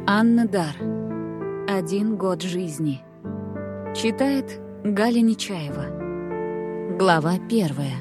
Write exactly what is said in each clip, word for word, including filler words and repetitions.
Анна Дар. «Один год жизни». Читает Галя Нечаева. Глава первая.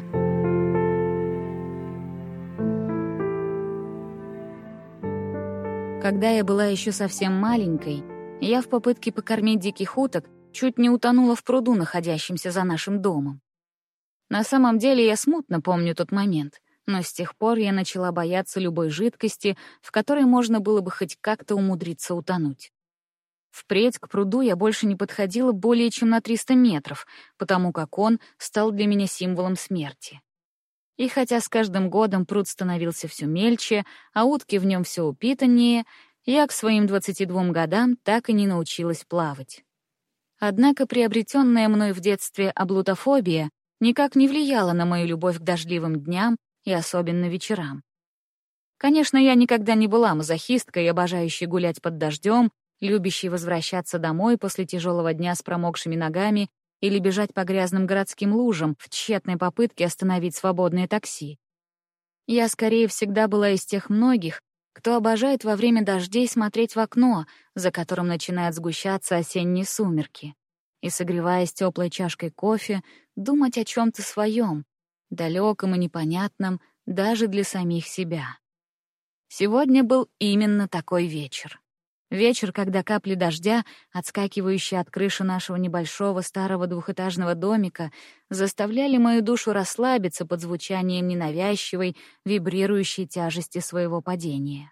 Когда я была еще совсем маленькой, я в попытке покормить диких уток чуть не утонула в пруду, находящемся за нашим домом. На самом деле я смутно помню тот момент, но с тех пор я начала бояться любой жидкости, в которой можно было бы хоть как-то умудриться утонуть. Впредь к пруду я больше не подходила более чем на триста метров, потому как он стал для меня символом смерти. И хотя с каждым годом пруд становился все мельче, а утки в нем все упитаннее, я к своим двадцати двум годам так и не научилась плавать. Однако приобретенная мной в детстве аблутофобия никак не влияла на мою любовь к дождливым дням и особенно вечерам. Конечно, я никогда не была мазохисткой, обожающей гулять под дождем, любящей возвращаться домой после тяжелого дня с промокшими ногами или бежать по грязным городским лужам в тщетной попытке остановить свободное такси. Я, скорее, всегда была из тех многих, кто обожает во время дождей смотреть в окно, за которым начинают сгущаться осенние сумерки, и, согреваясь теплой чашкой кофе, думать о чем-то своем, далеком и непонятном даже для самих себя. Сегодня был именно такой вечер. Вечер, когда капли дождя, отскакивающие от крыши нашего небольшого старого двухэтажного домика, заставляли мою душу расслабиться под звучанием ненавязчивой, вибрирующей тяжести своего падения.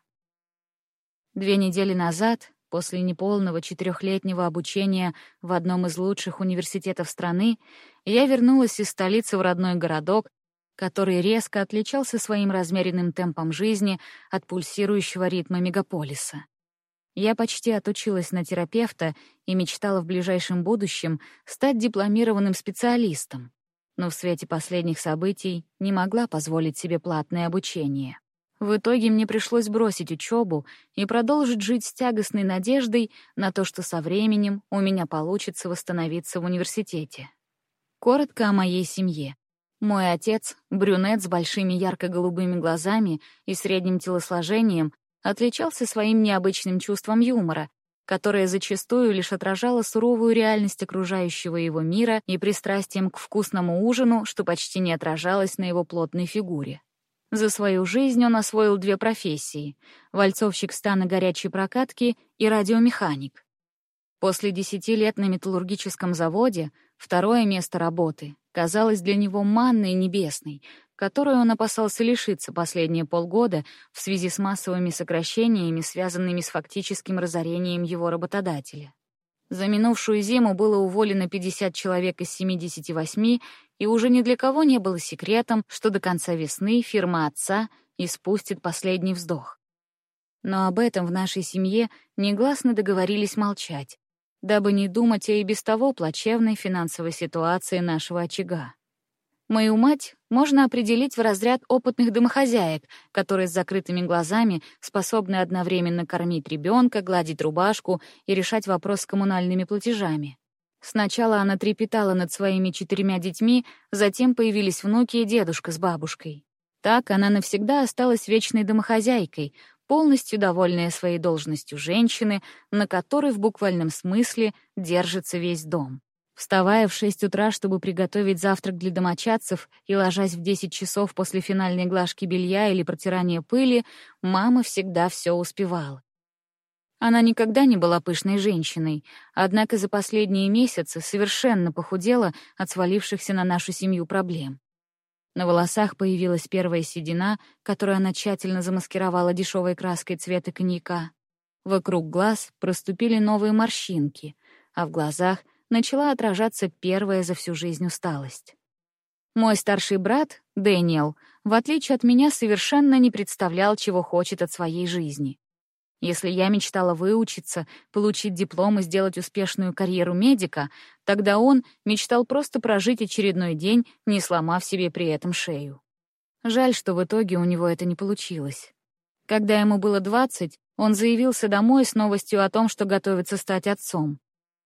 Две недели назад, после неполного четырехлетнего обучения в одном из лучших университетов страны, я вернулась из столицы в родной городок, который резко отличался своим размеренным темпом жизни от пульсирующего ритма мегаполиса. Я почти отучилась на терапевта и мечтала в ближайшем будущем стать дипломированным специалистом, но в свете последних событий не могла позволить себе платное обучение. В итоге мне пришлось бросить учебу и продолжить жить с тягостной надеждой на то, что со временем у меня получится восстановиться в университете. Коротко о моей семье. Мой отец, брюнет с большими ярко-голубыми глазами и средним телосложением, отличался своим необычным чувством юмора, которое зачастую лишь отражало суровую реальность окружающего его мира и пристрастием к вкусному ужину, что почти не отражалось на его плотной фигуре. За свою жизнь он освоил две профессии — вальцовщик стана горячей прокатки и радиомеханик. После десяти лет на металлургическом заводе второе место работы казалось для него манной небесной, которую он опасался лишиться последние полгода в связи с массовыми сокращениями, связанными с фактическим разорением его работодателя. За минувшую зиму было уволено пятьдесят человек из семидесяти восьми, и уже ни для кого не было секретом, что до конца весны фирма отца испустит последний вздох. Но об этом в нашей семье негласно договорились молчать, дабы не думать о и без того плачевной финансовой ситуации нашего очага. Мою мать можно определить в разряд опытных домохозяек, которые с закрытыми глазами способны одновременно кормить ребенка, гладить рубашку и решать вопрос с коммунальными платежами. Сначала она трепетала над своими четырьмя детьми, затем появились внуки и дедушка с бабушкой. Так она навсегда осталась вечной домохозяйкой, полностью довольная своей должностью женщины, на которой в буквальном смысле держится весь дом. Вставая в шесть утра, чтобы приготовить завтрак для домочадцев, и ложась в десять часов после финальной глажки белья или протирания пыли, мама всегда все успевала. Она никогда не была пышной женщиной, однако за последние месяцы совершенно похудела от свалившихся на нашу семью проблем. На волосах появилась первая седина, которую она тщательно замаскировала дешевой краской цвета коньяка. Вокруг глаз проступили новые морщинки, а в глазах начала отражаться первая за всю жизнь усталость. Мой старший брат, Дэниел, в отличие от меня, совершенно не представлял, чего хочет от своей жизни. Если я мечтала выучиться, получить диплом и сделать успешную карьеру медика, тогда он мечтал просто прожить очередной день, не сломав себе при этом шею. Жаль, что в итоге у него это не получилось. Когда ему было двадцать, он заявился домой с новостью о том, что готовится стать отцом.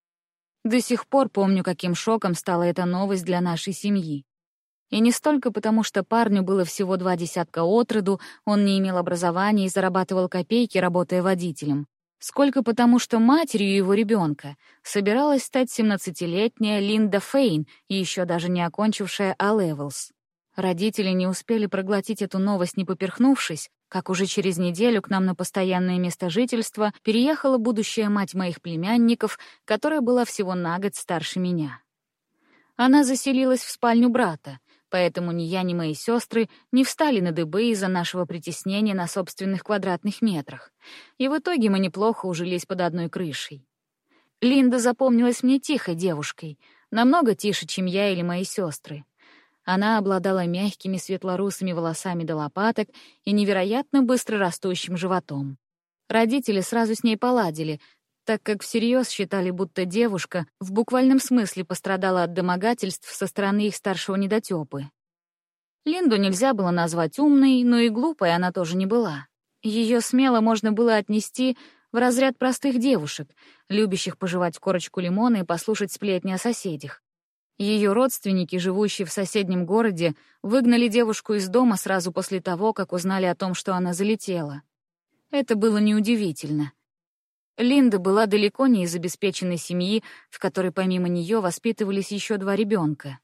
До сих пор помню, каким шоком стала эта новость для нашей семьи. И не столько потому, что парню было всего два десятка от роду, он не имел образования и зарабатывал копейки, работая водителем. сколько потому, что матерью его ребенка собиралась стать семнадцатилетняя Линда Фейн, еще даже не окончившая А-Левелс. Родители не успели проглотить эту новость, не поперхнувшись, как уже через неделю к нам на постоянное место жительства переехала будущая мать моих племянников, которая была всего на год старше меня. Она заселилась в спальню брата, поэтому ни я, ни мои сестры не встали на дыбы из-за нашего притеснения на собственных квадратных метрах, и в итоге мы неплохо ужились под одной крышей. Линда запомнилась мне тихой девушкой, намного тише, чем я или мои сестры. Она обладала мягкими светлорусыми волосами до лопаток и невероятно быстро растущим животом. Родители сразу с ней поладили, так как всерьез считали, будто девушка в буквальном смысле пострадала от домогательств со стороны их старшего недотёпы. Линду нельзя было назвать умной, но и глупой она тоже не была. Ее смело можно было отнести в разряд простых девушек, любящих пожевать корочку лимона и послушать сплетни о соседях. Ее родственники, живущие в соседнем городе, выгнали девушку из дома сразу после того, как узнали о том, что она залетела. Это было неудивительно. Линда была далеко не из обеспеченной семьи, в которой помимо нее воспитывались еще два ребенка.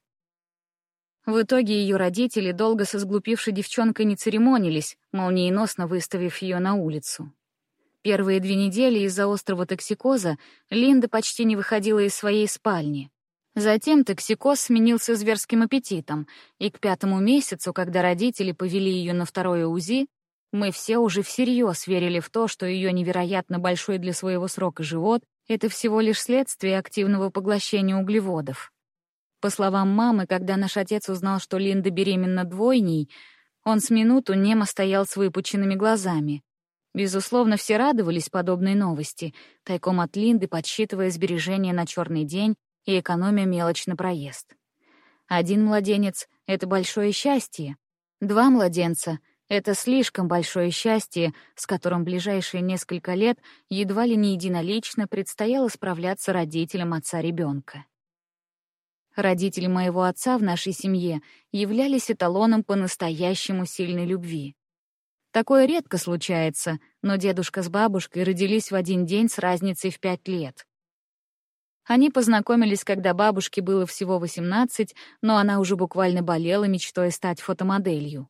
В итоге ее родители долго со сглупившей девчонкой не церемонились, молниеносно выставив ее на улицу. Первые две недели из-за острого токсикоза Линда почти не выходила из своей спальни. Затем токсикоз сменился зверским аппетитом, и к пятому месяцу, когда родители повели ее на второе УЗИ, мы все уже всерьез верили в то, что ее невероятно большой для своего срока живот — это всего лишь следствие активного поглощения углеводов. По словам мамы, когда наш отец узнал, что Линда беременна двойней, он с минуту немо стоял с выпученными глазами. Безусловно, все радовались подобной новости, тайком от Линды подсчитывая сбережения на черный день и экономя мелочь на проезд. Один младенец — это большое счастье. Два младенца — это слишком большое счастье, с которым ближайшие несколько лет едва ли не единолично предстояло справляться родителям отца ребенка. Родители моего отца в нашей семье являлись эталоном по-настоящему сильной любви. Такое редко случается, но дедушка с бабушкой родились в один день с разницей в пять лет. Они познакомились, когда бабушке было всего восемнадцать, но она уже буквально болела мечтой стать фотомоделью.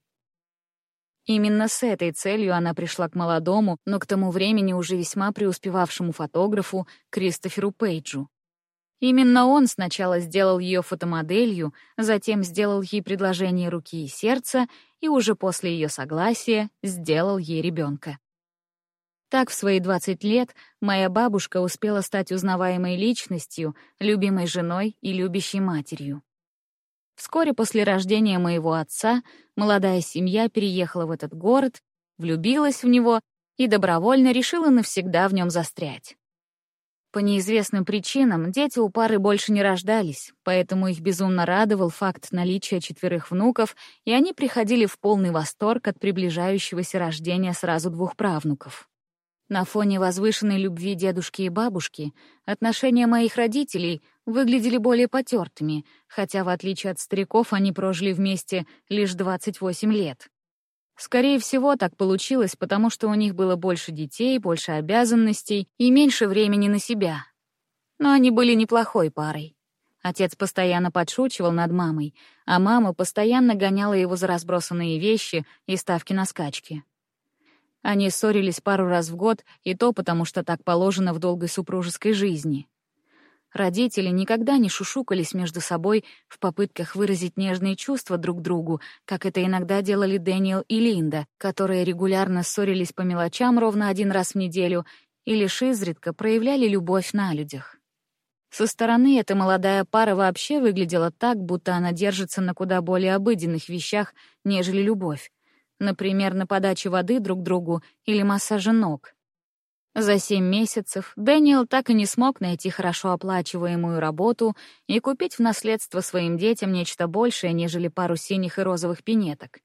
Именно с этой целью она пришла к молодому, но к тому времени уже весьма преуспевавшему фотографу Кристоферу Пейджу. Именно он сначала сделал ее фотомоделью, затем сделал ей предложение руки и сердца, и уже после ее согласия сделал ей ребенка. Так, в свои двадцать лет моя бабушка успела стать узнаваемой личностью, любимой женой и любящей матерью. Вскоре после рождения моего отца молодая семья переехала в этот город, влюбилась в него и добровольно решила навсегда в нем застрять. По неизвестным причинам дети у пары больше не рождались, поэтому их безумно радовал факт наличия четверых внуков, и они приходили в полный восторг от приближающегося рождения сразу двух правнуков. На фоне возвышенной любви дедушки и бабушки отношения моих родителей выглядели более потертыми, хотя, в отличие от стариков, они прожили вместе лишь двадцать восемь лет. Скорее всего, так получилось, потому что у них было больше детей, больше обязанностей и меньше времени на себя. Но они были неплохой парой. Отец постоянно подшучивал над мамой, а мама постоянно гоняла его за разбросанные вещи и ставки на скачки. Они ссорились пару раз в год, и то потому, что так положено в долгой супружеской жизни. Родители никогда не шушукались между собой в попытках выразить нежные чувства друг другу, как это иногда делали Дэниел и Линда, которые регулярно ссорились по мелочам ровно один раз в неделю и лишь изредка проявляли любовь на людях. Со стороны эта молодая пара вообще выглядела так, будто она держится на куда более обыденных вещах, нежели любовь. Например, на подаче воды друг другу или массаже ног. За семь месяцев Дэниел так и не смог найти хорошо оплачиваемую работу и купить в наследство своим детям нечто большее, нежели пару синих и розовых пинеток.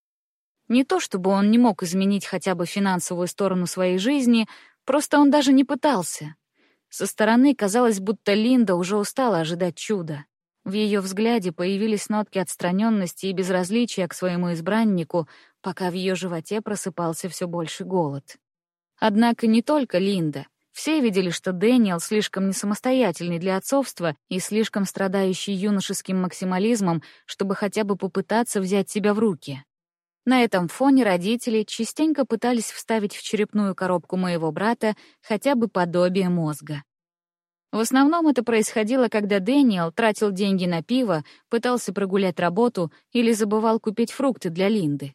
Не то чтобы он не мог изменить хотя бы финансовую сторону своей жизни, просто он даже не пытался. Со стороны казалось, будто Линда уже устала ожидать чуда. В ее взгляде появились нотки отстраненности и безразличия к своему избраннику, пока в ее животе просыпался все больше голод. Однако не только Линда, Все видели, что Дэниел слишком несамостоятельный для отцовства и слишком страдающий юношеским максимализмом, чтобы хотя бы попытаться взять себя в руки. На этом фоне родители частенько пытались вставить в черепную коробку моего брата хотя бы подобие мозга. В основном это происходило, когда Дэниел тратил деньги на пиво, пытался прогулять работу или забывал купить фрукты для Линды.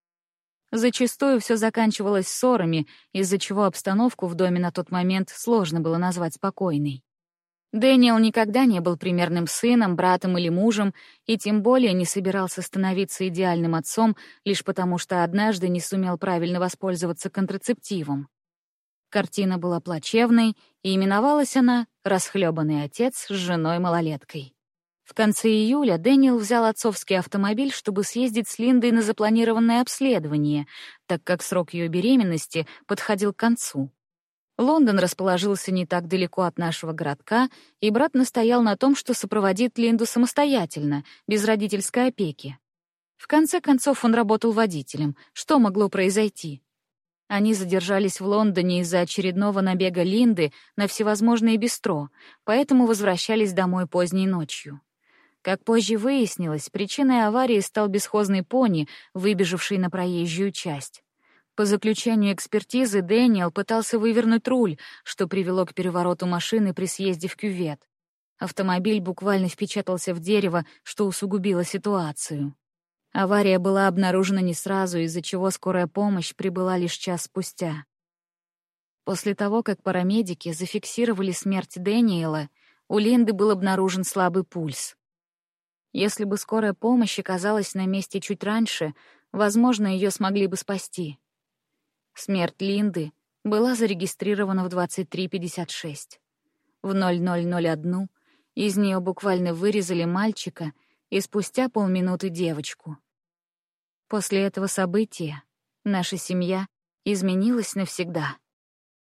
Зачастую все заканчивалось ссорами, из-за чего обстановку в доме на тот момент сложно было назвать спокойной. Дэниел никогда не был примерным сыном, братом или мужем, и тем более не собирался становиться идеальным отцом лишь потому, что однажды не сумел правильно воспользоваться контрацептивом. Картина была плачевной, и именовалась она «Расхлёбанный отец с женой-малолеткой». В конце июля Дэниел взял отцовский автомобиль, чтобы съездить с Линдой на запланированное обследование, так как срок ее беременности подходил к концу. Лондон расположился не так далеко от нашего городка, и брат настоял на том, что сопроводит Линду самостоятельно, без родительской опеки. В конце концов он работал водителем. Что могло произойти? Они задержались в Лондоне из-за очередного набега Линды на всевозможные бистро, поэтому возвращались домой поздней ночью. Как позже выяснилось, причиной аварии стал бесхозный пони, выбежавший на проезжую часть. По заключению экспертизы, Дэниел пытался вывернуть руль, что привело к перевороту машины при съезде в кювет. Автомобиль буквально впечатался в дерево, что усугубило ситуацию. Авария была обнаружена не сразу, из-за чего скорая помощь прибыла лишь час спустя. После того, как парамедики зафиксировали смерть Дэниела, у Линды был обнаружен слабый пульс. Если бы скорая помощь оказалась на месте чуть раньше, возможно, ее смогли бы спасти. Смерть Линды была зарегистрирована в двадцать три пятьдесят шесть. В ноль ноль ноль один из нее буквально вырезали мальчика и спустя полминуты девочку. После этого события наша семья изменилась навсегда.